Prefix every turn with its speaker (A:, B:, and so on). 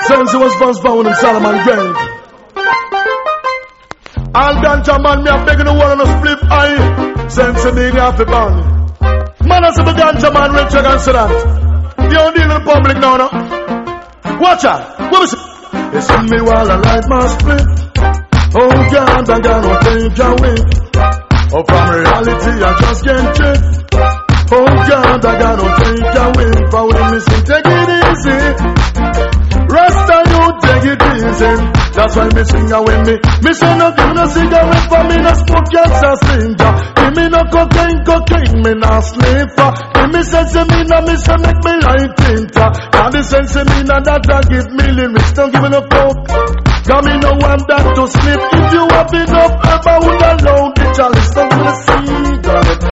A: Since he was first found in Solomon Grave. All ganja man, me a begging the one on a split eye. Since he need half a band. Man, I see the ganja man, rich, I can say that. You don't deal with the public now, no? Watch out. What is it? You see me while I light my split. Oh God, I gotta take away. Oh, from reality, I just can't check. Oh God, I gotta take away. For when me say, take it easy. Rasta, you take it easy. That's why me sing away me. Me say no give me no cigarette for me no smoke cancer singer. Give me no cocaine, me no sniffer. Give me sense me no me say make me light tinter. Now the sense me no that I give me lyrics. Don't give me no coke. Got me no want that to slip. If you have enough herb I would allow the chalice. Don't give me the cigarette.